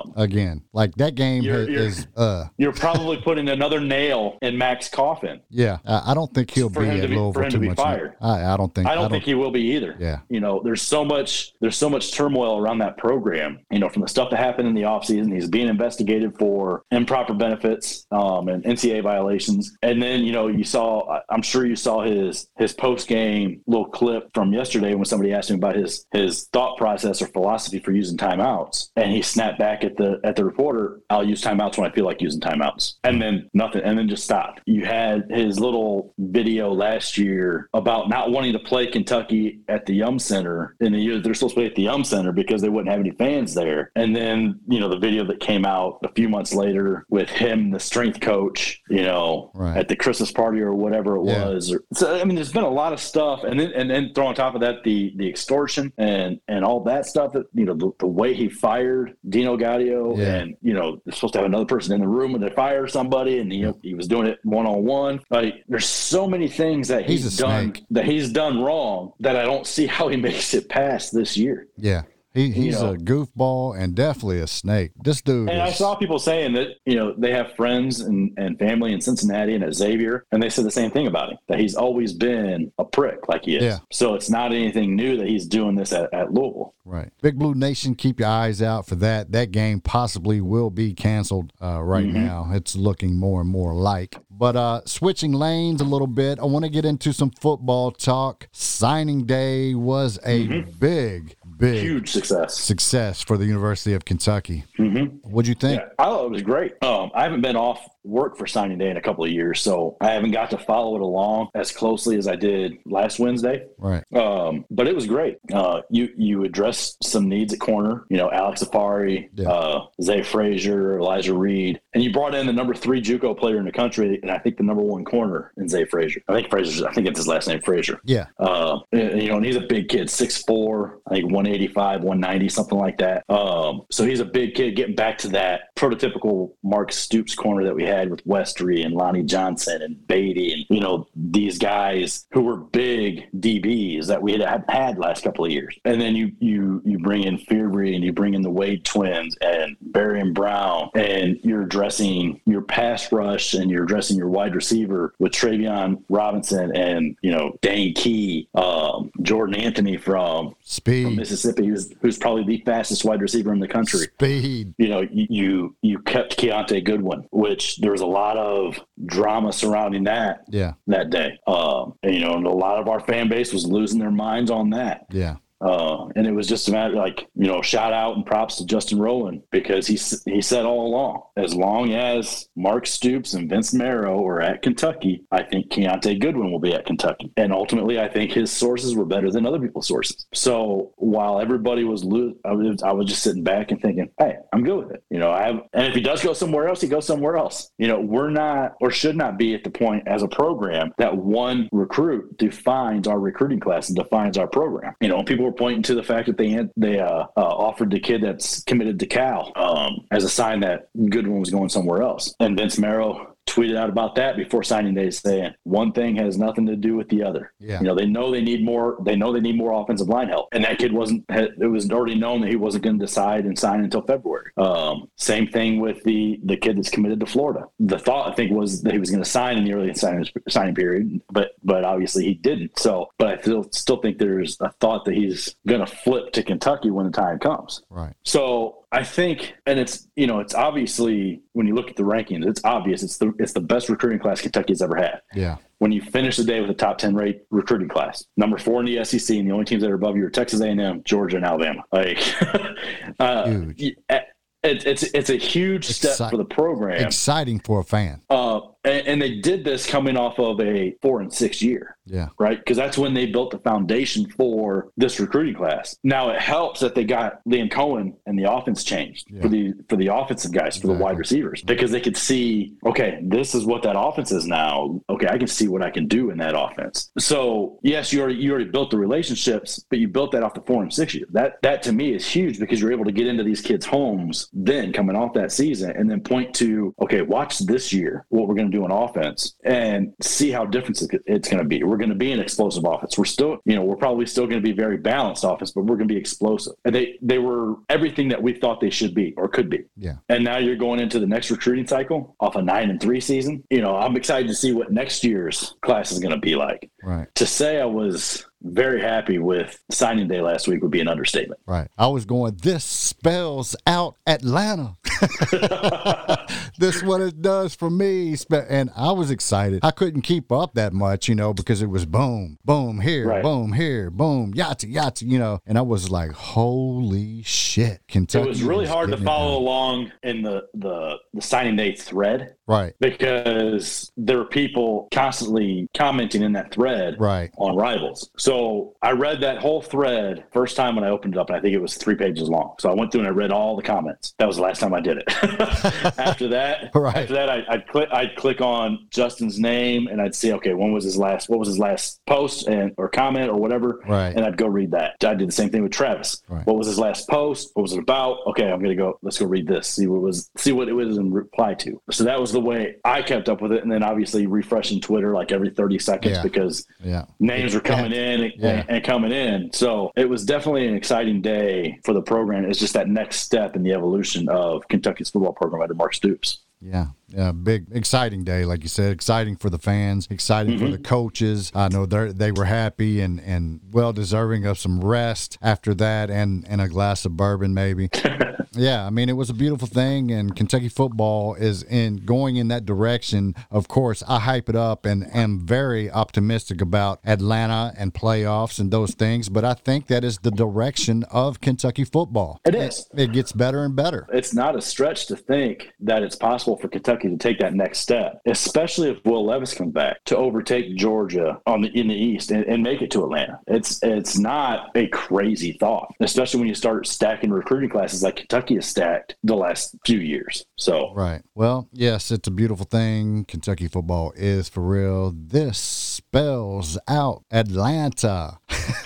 Like that game is. You're probably putting another nail in Mac's coffin. Yeah, I don't think he'll be at Louisville too much. Fired. I don't think he will be either. Yeah, you know, there's so much turmoil around that program. You know, from the stuff that happened in the offseason, he's being investigated for improper benefits and NCAA violations. And then, you know, I'm sure you saw his post game little clip from yesterday when somebody asked him about his thought process or philosophy for using timeouts, and he snapped back at the reporter, "I'll use timeouts when I feel like using timeouts," and then nothing, and then just stopped. You had his little video last year about not wanting to play Kentucky at the Yum Center in the year they're supposed to play at the Yum Center because they wouldn't have any fans there. And then, you know, the video that came out a few months later with him, the strength coach, you know, at the Christmas party or whatever it was. So, I mean, there's been a lot of stuff. And then throw on top of that the extortion and all that stuff, that, you know, the way he fired Dino Gaudio, and, you know, they're supposed to have another person in the room when they fire somebody, and he was doing it one-on-one. Like, there's so many things that he's done wrong that I don't see how he makes it past this year. Yeah. He's a goofball and definitely a snake. This dude. And I saw people saying that, you know, they have friends and family in Cincinnati and at Xavier, and they said the same thing about him, that he's always been a prick like he is. Yeah. So it's not anything new that he's doing this at Louisville. Right. Big Blue Nation, keep your eyes out for that. That game possibly will be canceled right now. It's looking more and more like. But switching lanes a little bit, I want to get into some football talk. Signing day was a big huge success for the University of Kentucky. What'd you think? Yeah, I thought it was great. I haven't been off work for signing day in a couple of years, so I haven't got to follow it along as closely as I did last Wednesday. Right. But it was great. You addressed some needs at corner. You know, Alex Afari, Zay Frazier, Elijah Reed, and you brought in the number 3 JUCO player in the country, and I think the number 1 corner in Zay Frazier. I think it's his last name, Frazier. Yeah. You know, and he's a big kid, 6'4", I think 185, 190, something like that. So he's a big kid, getting back to that prototypical Mark Stoops corner that we had with Westry and Lonnie Johnson and Beatty, and, you know, these guys who were big DBs that we had last couple of years. And then you bring in Fearbry, and you bring in the Wade twins and Barry and Brown, and you're addressing your pass rush and you're addressing your wide receiver with Travion Robinson and, you know, Dane Key, Jordan Anthony from Mississippi, who's probably the fastest wide receiver in the country. Speed. You know, you kept Keontae Goodwin, which there was a lot of drama surrounding that day. And, you know, and a lot of our fan base was losing their minds on that. Yeah. And it was just a matter shout out and props to Justin Rowland, because he said all along, as long as Mark Stoops and Vince Marrow are at Kentucky, I think Keontae Goodwin will be at Kentucky. And ultimately, I think his sources were better than other people's sources. So while everybody was I was just sitting back and thinking, hey, I'm good with it. And if he does go somewhere else, he goes somewhere else. We're not, or should not be, at the point as a program that one recruit defines our recruiting class and defines our program. People were pointing to the fact that they offered the kid that's committed to Cal as a sign that Goodwin was going somewhere else. And Vince Marrow tweeted out about that before signing day, saying one thing has nothing to do with the other. Yeah. They know they need more. They know they need more offensive line help. And that kid it was already known that he wasn't going to decide and sign until February. Same thing with the kid that's committed to Florida. The thought, I think, was that he was going to sign in the early signing period, but obviously he didn't. So, but I still think there's a thought that he's going to flip to Kentucky when the time comes. Right. So I think, and it's obviously, when you look at the rankings, it's obvious it's the best recruiting class Kentucky's ever had. Yeah. When you finish the day with a top 10 rate recruiting class, number 4 in the SEC, and the only teams that are above you are Texas A&M, Georgia, and Alabama. Huge. It's a huge step for the program. Exciting for a fan. And they did this coming off of a 4-6 year. Yeah. Right? Because that's when they built the foundation for this recruiting class. Now it helps that they got Liam Cohen and the offense changed for the offensive guys, for the wide receivers, because they could see, okay, this is what that offense is now. Okay, I can see what I can do in that offense. So yes, you already built the relationships, but you built that off the 4-6 year. That to me is huge, because you're able to get into these kids' homes then coming off that season and then point to, okay, watch this year what we're going to do on offense and see how different it's going to be. We're going to be an explosive offense. We're probably still going to be very balanced offense, but we're going to be explosive. And they were everything that we thought they should be or could be. Yeah. And now you're going into the next recruiting cycle off a 9-3 season. I'm excited to see what next year's class is going to be like. Right. To say I was very happy with signing day last week would be an understatement. Right. I was going, this spells out Atlanta. This is what it does for me. And I was excited. I couldn't keep up that much, because it was boom, boom here, right. Boom here, boom, yahtzee, and I was like, holy shit. Kentucky. It was really hard to follow along in the signing day thread. Right. Because there were people constantly commenting in that thread on Rivals. So I read that whole thread first time when I opened it up, and I think it was 3 pages long. So I went through and I read all the comments. That was the last time I did it. After that, I'd click on Justin's name and I'd see, okay, what was his last post or comment or whatever. Right. And I'd go read that. I did the same thing with Travis. Right. What was his last post? What was it about? Okay, I'm going to go, let's go read this. See what it was in reply to. So that was the way I kept up with it. And then obviously refreshing Twitter like every 30 seconds because names were coming in and coming in. So it was definitely an exciting day for the program. It's just that next step in the evolution of Kentucky's football program under Mark Stoops. Yeah, big, exciting day, like you said. Exciting for the fans, exciting for the coaches. I know they were happy and well deserving of some rest after that and a glass of bourbon maybe. Yeah, I mean, it was a beautiful thing, and Kentucky football is going in that direction. Of course, I hype it up and am very optimistic about Atlanta and playoffs and those things, but I think that is the direction of Kentucky football. It is. It gets better and better. It's not a stretch to think that it's possible for Kentucky to take that next step, especially if Will Levis comes back, to overtake Georgia in the East and make it to Atlanta. It's not a crazy thought, especially when you start stacking recruiting classes like Kentucky has stacked the last few years. So right. Well, yes, it's a beautiful thing. Kentucky football is for real. This spells out Atlanta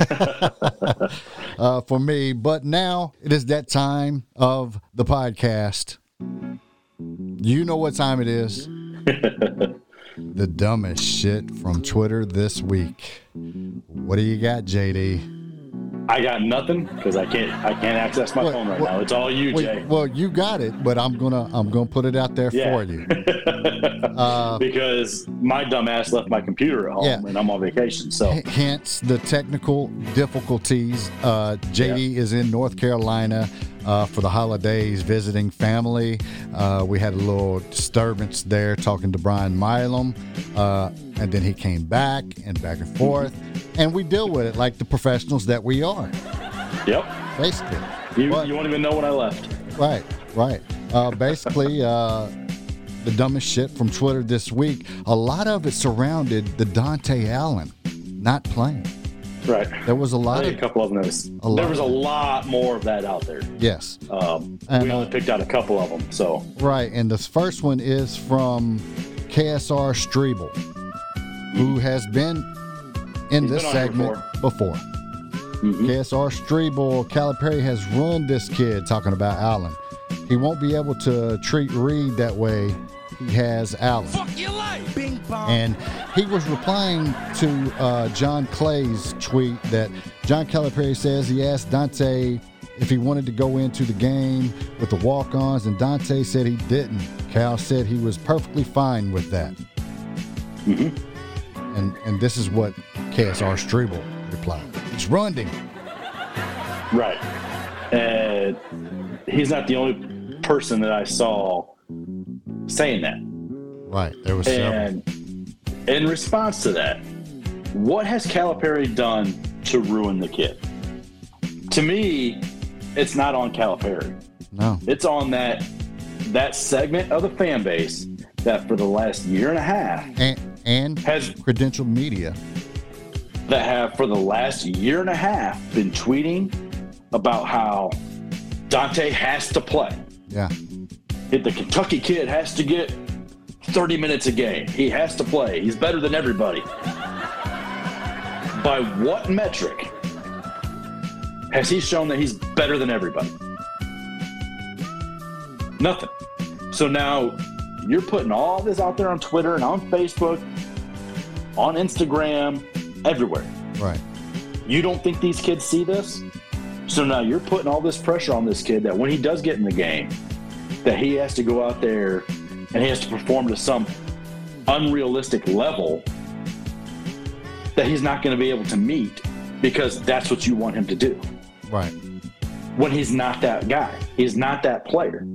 for me. But now it is that time of the podcast. You know what time it is. The dumbest shit from Twitter this week. What do you got, JD? I got nothing because I can't access my phone right now. It's all you, Jay. Well, you got it, but I'm gonna put it out there for you. Because my dumb ass left my computer at home and I'm on vacation. So hence the technical difficulties. JD is in North Carolina. for the holidays visiting family. We had a little disturbance there talking to Brian Milam, and then he came back and forth, and we deal with it like the professionals that we are. Yep. Basically. You won't even know when I left. Right. Basically, the dumbest shit from Twitter this week, a lot of it surrounded the Dante Allen not playing. Right. There was a couple of those. There was a lot more of that out there. Yes. We only picked out a couple of them. So. Right, and this first one is from KSR Strebel, who has been in this segment before. Mm-hmm. KSR Strebel, Calipari has ruined this kid, talking about Allen. He won't be able to treat Reed that way he has Allen. Fuck your life. Bing bong. And he was replying to John Clay's tweet that John Calipari says he asked Dante if he wanted to go into the game with the walk-ons, and Dante said he didn't. Cal said he was perfectly fine with that. Mm-hmm. And this is what KSR Strebel replied. He's running. Right. And he's not the only person that I saw saying that. Right. There was several. And in response to that, what has Calipari done to ruin the kid? To me, it's not on Calipari. No. It's on that segment of the fan base that for the last year and a half and has credentialed media that have for the last year and a half been tweeting about how Dante has to play. Yeah. The Kentucky kid has to get 30 minutes a game. He has to play. He's better than everybody. By what metric has he shown that he's better than everybody? Nothing. So now you're putting all this out there on Twitter and on Facebook, on Instagram, everywhere. Right. You don't think these kids see this? So now you're putting all this pressure on this kid that when he does get in the game, that he has to go out there and he has to perform to some unrealistic level that he's not going to be able to meet because that's what you want him to do. Right. When he's not that guy. He's not that player.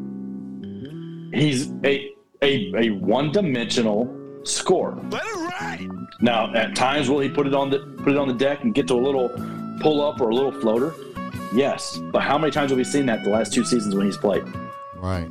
He's a one-dimensional scorer. Let it ride. Now, at times will he put it on the deck and get to a little pull-up or a little floater? Yes. But how many times have we seen that the last 2 seasons when he's played? Right.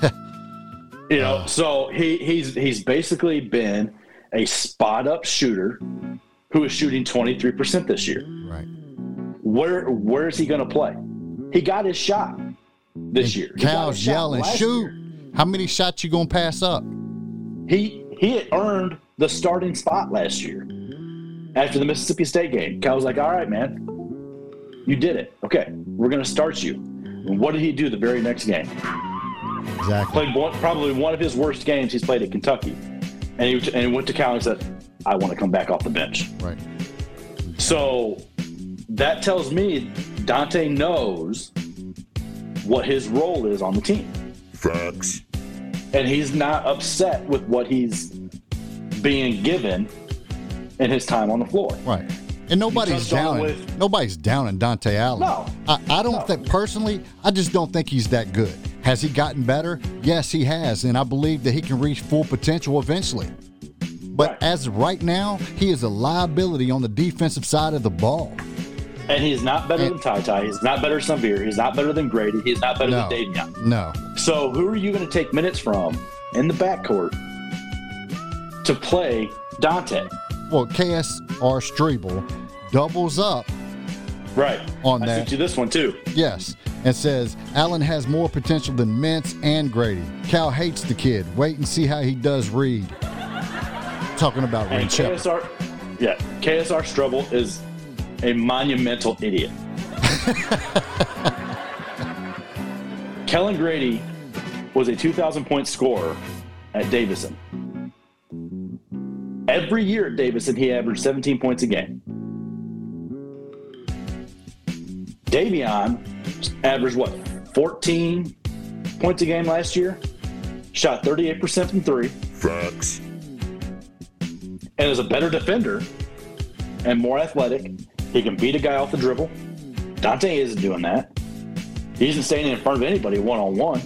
So he's basically been a spot-up shooter who is shooting 23% this year. Right. Where is he going to play? He got his shot this year. Cal's yelling, shoot. How many shots you going to pass up? He had earned the starting spot last year after the Mississippi State game. Cal was like, all right, man, you did it. Okay, we're going to start you. And what did he do the very next game? Exactly. Played probably one of his worst games he's played at Kentucky. And he went to Cal and said, I want to come back off the bench. Right. So that tells me Dante knows what his role is on the team. Facts. And he's not upset with what he's being given in his time on the floor. Right. And nobody's downing Dante Allen. No. I don't think, personally, I just don't think he's that good. Has he gotten better? Yes, he has. And I believe that he can reach full potential eventually. But Right. as of right now, he is a liability on the defensive side of the ball. And he's not better than Ty. He's not better than Samir. He's not better than Grady. He's not better than Davion. No. So who are you going to take minutes from in the backcourt to play Dante? Well, KSR Strebel doubles up Right. on I that. sent you this one too. Yes, and says Allen has more potential than Mintz and Grady. Cal hates the kid. Wait and see how he does Reed. Talking about And Reed Shepard. KSR Strebel is a monumental idiot. Kellen Grady was a 2,000-point scorer at Davidson. Every year at Davidson, he averaged 17 points a game. Davion averaged, 14 points a game last year? Shot 38% from three. Facts. And is a better defender and more athletic. He can beat a guy off the dribble. Dante isn't doing that. He isn't standing in front of anybody one-on-one.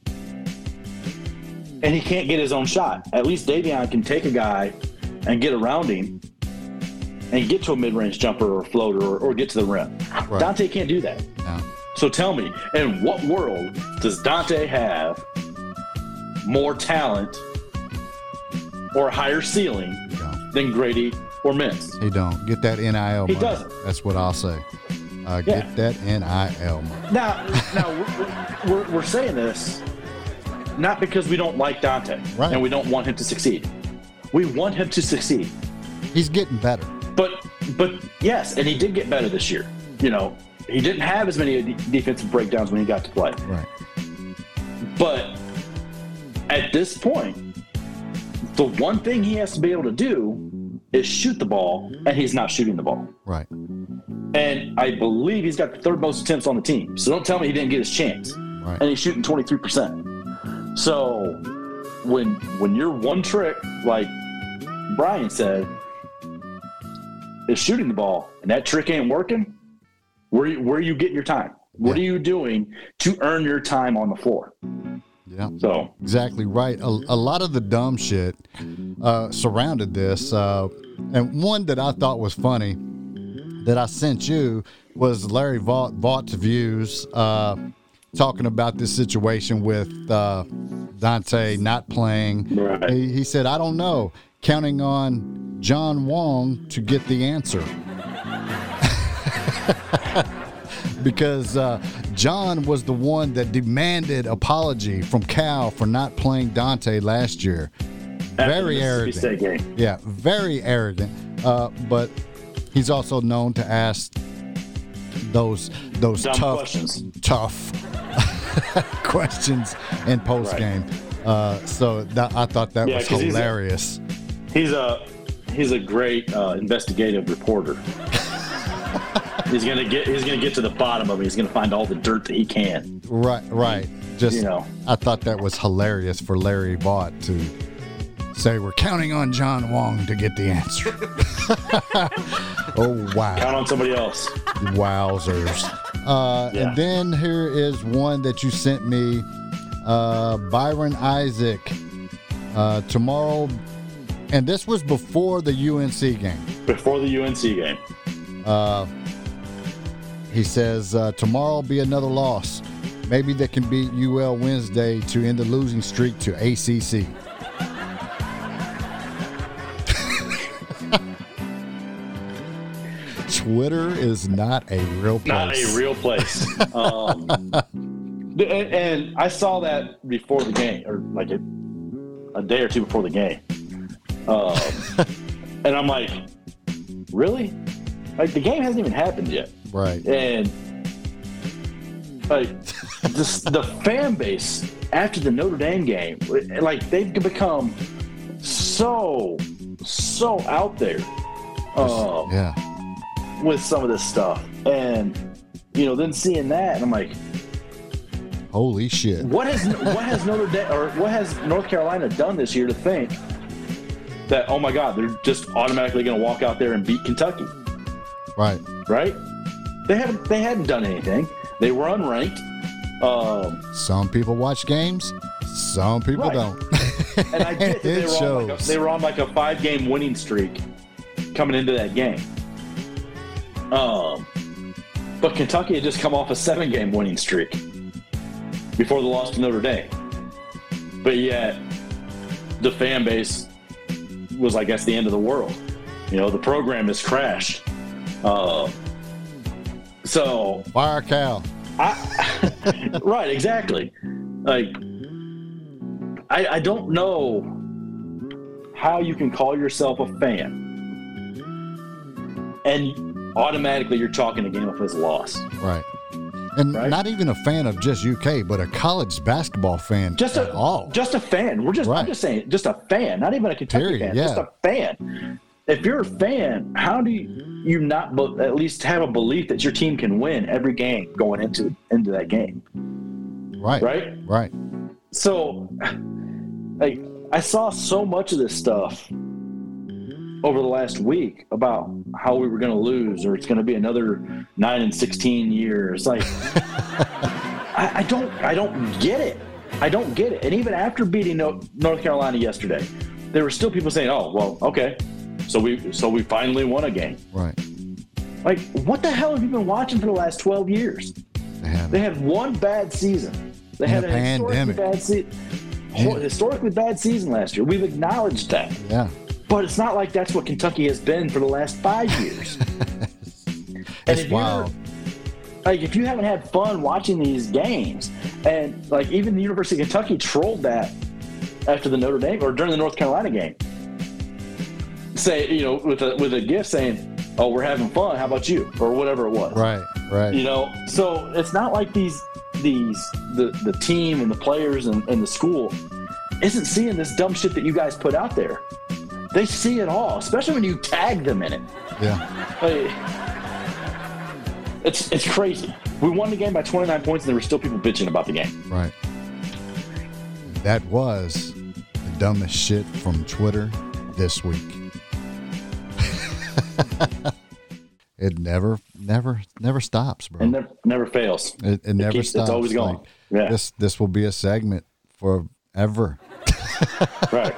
And he can't get his own shot. At least Davion can take a guy and get around him and get to a mid-range jumper or floater or get to the rim. Right. Dante can't do that. No. So tell me, in what world does Dante have more talent or higher ceiling than Grady or Mintz? He don't. Get that NIL money. He doesn't. That's what I'll say. Get that NIL money. Now we're saying this not because we don't like Dante and we don't want him to succeed. We want him to succeed. He's getting better. But yes, and he did get better this year. You know, he didn't have as many defensive breakdowns when he got to play. Right. But at this point, the one thing he has to be able to do is shoot the ball, and he's not shooting the ball. Right. And I believe he's got the third most attempts on the team. So don't tell me he didn't get his chance. Right. And he's shooting 23%. So when you're one trick, like Brian said, is shooting the ball, and that trick ain't working, where are you getting your time? What are you doing to earn your time on the floor? Yeah. So exactly right. A lot of the dumb shit surrounded this, and one that I thought was funny that I sent you was Larry Vaught's views talking about this situation with Dante not playing. Right. He said, "I don't know, counting on John Wong to get the answer." Because John was the one that demanded apology from Cal for not playing Dante last year. Very arrogant. Yeah, very arrogant. But he's also known to ask those tough questions in post game. So I thought that was hilarious. He's a great investigative reporter. He's gonna get to the bottom of it. He's gonna find all the dirt that he can. Right. Just I thought that was hilarious for Larry Vaught to say we're counting on John Wong to get the answer. Oh wow! Count on somebody else. Wowzers! And then here is one that you sent me, Byron Isaac, tomorrow, and this was before the UNC game. Before the UNC game. He says, tomorrow will be another loss. Maybe they can beat UL Wednesday to end the losing streak to ACC. Twitter is not a real place. Not a real place. And I saw that before the game, or like a day or two before the game. And I'm like, really? Like, the game hasn't even happened yet. Right. And like the fan base after the Notre Dame game, like, they've become so out there with some of this stuff. And then seeing that, and I'm like, holy shit. What has Notre Dame, or what has North Carolina done this year to think that, oh my God, they're just automatically going to walk out there and beat Kentucky? Right. They hadn't done anything. They were unranked. Some people watch games. Some people don't. And I get that they were on like a 5-game winning streak coming into that game. But Kentucky had just come off a 7-game winning streak before the loss to Notre Dame. But yet, the fan base was like, that's the end of the world. The program has crashed. So fire Cal. Right, exactly. Like, I don't know how you can call yourself a fan and automatically you're chalking a game up as a loss. Right. And not even a fan of just UK, but a college basketball fan at all. Just a fan. I'm just saying, just a fan, not even a Kentucky fan, just a fan. If you're a fan, how do you not at least have a belief that your team can win every game going into that game? Right. So, like, I saw so much of this stuff over the last week about how we were going to lose, or it's going to be another 9-16 year. It's like, I don't get it. I don't get it. And even after beating North Carolina yesterday, there were still people saying, "Oh, well, okay, so we finally won a game." Right. Like, what the hell have you been watching for the last 12 years? They had one bad season. They had a historically bad season last year. We've acknowledged that. Yeah. But it's not like that's what Kentucky has been for the last 5 years. It's wild. If you haven't had fun watching these games, and like even the University of Kentucky trolled that after the Notre Dame or during the North Carolina game, say, with a gift saying, "Oh, we're having fun. How about you?" or whatever it was. Right. So it's not like the team and the players and the school isn't seeing this dumb shit that you guys put out there. They see it all, especially when you tag them in it. Yeah. It's crazy. We won the game by 29 points, and there were still people bitching about the game. Right. That was the dumbest shit from Twitter this week. It never stops, bro. It never fails. It never stops. It's always going. Yeah. This will be a segment forever. Right.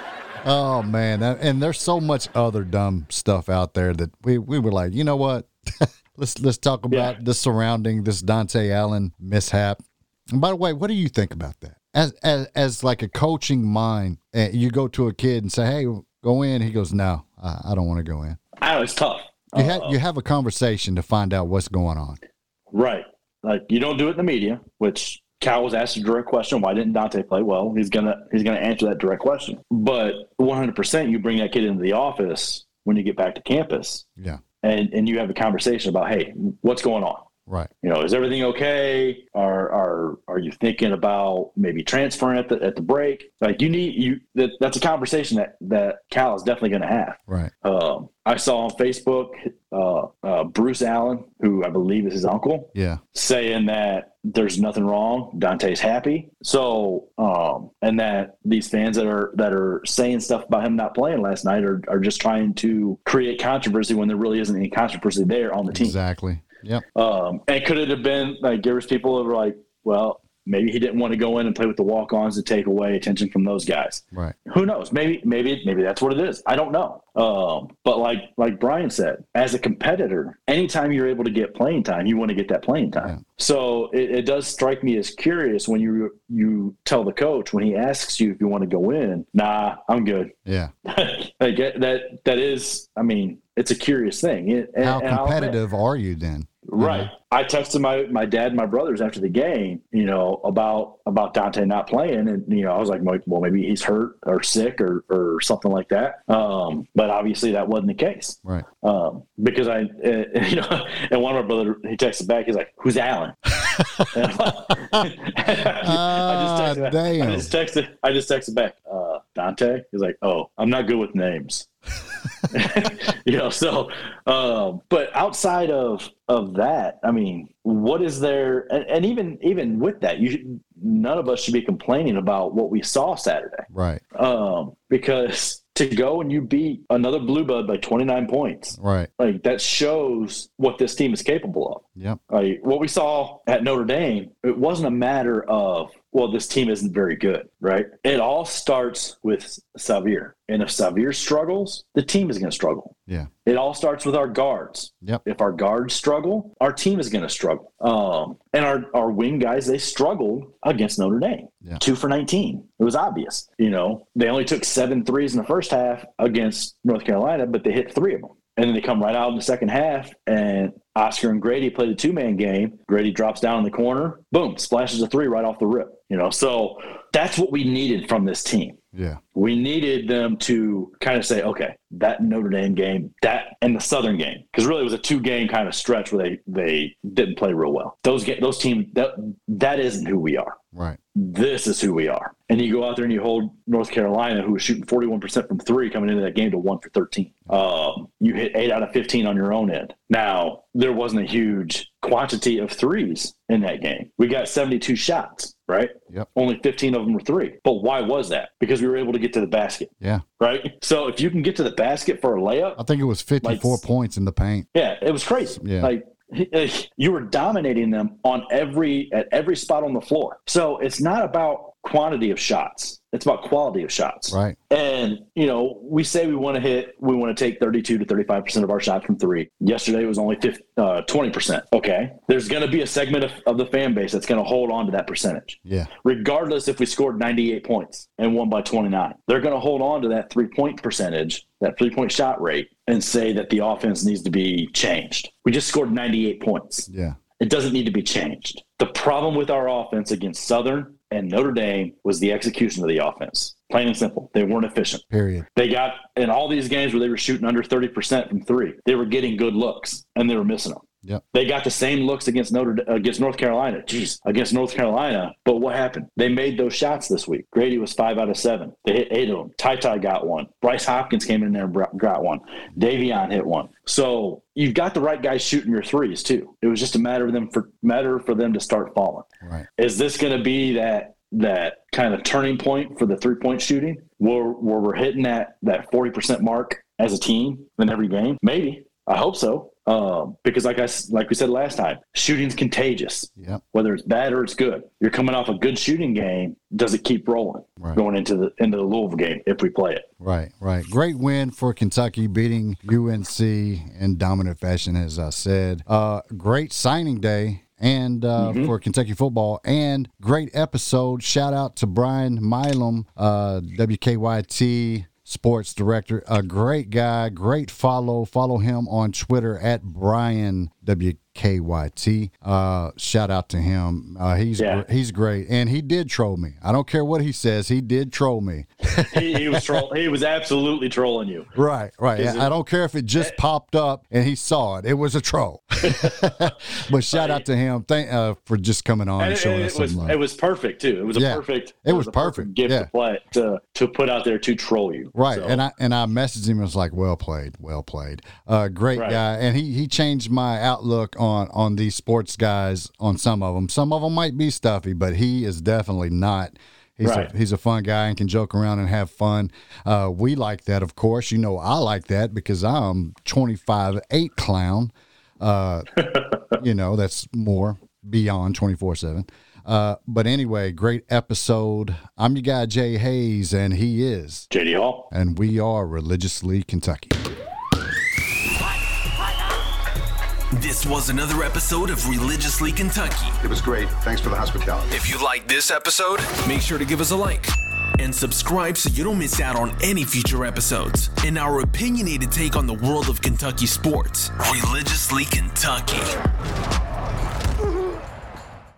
Oh man, and there's so much other dumb stuff out there that we were like, you know what? Let's talk about the surrounding this Dante Allen mishap. And by the way, what do you think about that? As like a coaching mind, you go to a kid and say, "Hey, go in." He goes, "No, I don't want to go in." I know it's tough. You have a conversation to find out what's going on. Right. Like, you don't do it in the media, which Cal was asked a direct question. Why didn't Dante play? Well, he's gonna answer that direct question. But 100%, you bring that kid into the office when you get back to campus. Yeah. And you have a conversation about, hey, what's going on? Right. Is everything okay? Are you thinking about maybe transferring at the break? Like, that's a conversation that Cal is definitely going to have. Right. I saw on Facebook Bruce Allen, who I believe is his uncle, saying that there's nothing wrong. Dante's happy. So, and that these fans that are saying stuff about him not playing last night are just trying to create controversy when there really isn't any controversy there on the team. Exactly. Yep. And could it have been like there was people that were like, well, maybe he didn't want to go in and play with the walk-ons to take away attention from those guys. Right. Who knows? Maybe that's what it is. I don't know. But like Brian said, as a competitor, anytime you're able to get playing time, you want to get that playing time. Yeah. So it does strike me as curious when you tell the coach when he asks you if you want to go in, nah, I'm good. Yeah. I get that is, I mean, it's a curious thing. How competitive are you then? Right. I texted my dad and my brothers after the game, about Dante not playing. And, I was like, well, maybe he's hurt or sick or something like that. But obviously that wasn't the case. Right. Because and one of my brothers, he texted back, he's like, who's Allen? I just texted back, Dante. He's like, oh, I'm not good with names. But outside of that, I mean, what is there? And even with that, none of us should be complaining about what we saw Saturday, right? Because to go and you beat another Blue Blood by 29 points, right? Like that shows what this team is capable of. Yep. Like what we saw at Notre Dame, it wasn't a matter of, well, this team isn't very good, right? It all starts with Sahvir. And if Sahvir struggles, the team is going to struggle. Yeah. It all starts with our guards. Yep. If our guards struggle, our team is going to struggle. And our wing guys, they struggled against Notre Dame. Yeah. 2 for 19. It was obvious. They only took 7 threes in the first half against North Carolina, but they hit 3 of them. And then they come right out in the second half, and Oscar and Grady played a 2-man game. Grady drops down in the corner, boom, splashes a 3 right off the rip. So that's what we needed from this team. Yeah. We needed them to kind of say, okay, that Notre Dame game, that and the Southern game, because really it was a 2-game kind of stretch where they didn't play real well. Those teams, that isn't who we are. Right. This is who we are. And you go out there and you hold North Carolina, who was shooting 41% from 3 coming into that game, to 1 for 13. You hit 8 out of 15 on your own end. Now, there wasn't a huge quantity of threes in that game. We got 72 shots, right? Yep. Only 15 of them were 3. But why was that? Because we were able to get to the basket. Yeah. Right? So if you can get to the basket for a layup. I think it was 54 points in the paint. Yeah, it was crazy. Yeah. Like, You were dominating them at every spot on the floor. So it's not about quantity of shots. It's about quality of shots. Right. And, we say we want to take 32 to 35% of our shots from three. Yesterday it was only 20%. Okay. There's going to be a segment of the fan base that's going to hold on to that percentage. Yeah. Regardless if we scored 98 points and won by 29, they're going to hold on to that 3-point percentage, that 3-point shot rate, and say that the offense needs to be changed. We just scored 98 points. Yeah. It doesn't need to be changed. The problem with our offense against Southern and Notre Dame was the execution of the offense. Plain and simple. They weren't efficient. Period. They got in all these games where they were shooting under 30% from three. They were getting good looks, and they were missing them. Yep. They got the same looks against North Carolina. Against North Carolina. But what happened? They made those shots this week. Grady was 5 out of 7. They hit 8 of them. Ty got one. Bryce Hopkins came in there and got one. Davion hit one. So you've got the right guys shooting your threes too. It was just a matter for them to start falling. Right. Is this going to be that kind of turning point for the 3-point shooting where we're hitting that 40% mark as a team in every game? Maybe. I hope so. Because like we said last time, shooting's contagious. Yep. Whether it's bad or it's good. You're coming off a good shooting game. Does it keep rolling going into the Louisville game if we play it? Right. Great win for Kentucky, beating UNC in dominant fashion, as I said. Great signing day. And for Kentucky football, and great episode. Shout out to Brian Milam, WKYT sports director, a great guy, great follow. Follow him on Twitter at Brian WKYT. Shout out to him. He's great, and he did troll me. I don't care what he says. He did troll me. he was absolutely trolling you. Right. I don't care if it just popped up and he saw it. It was a troll. But shout out to him. Thank for just coming on and showing us some love. It was perfect too. It was a perfect. It was perfect gift to play to put out there to troll you. Right. So. And I messaged him and was like, well played. Great guy. And he changed my outlook on these sports guys on some of them. Some of them might be stuffy, but he is definitely not. He's a fun guy and can joke around and have fun. We like that, of course. I like that because I'm 25/8 clown. That's more beyond 24/7. But anyway, great episode. I'm your guy, Jay Hayes, and he is JD Hall. And we are Religiously Kentucky. This was another episode of Religiously Kentucky. It was great. Thanks for the hospitality. If you like this episode, make sure to give us a like and subscribe so you don't miss out on any future episodes and our opinionated take on the world of Kentucky sports. Religiously Kentucky.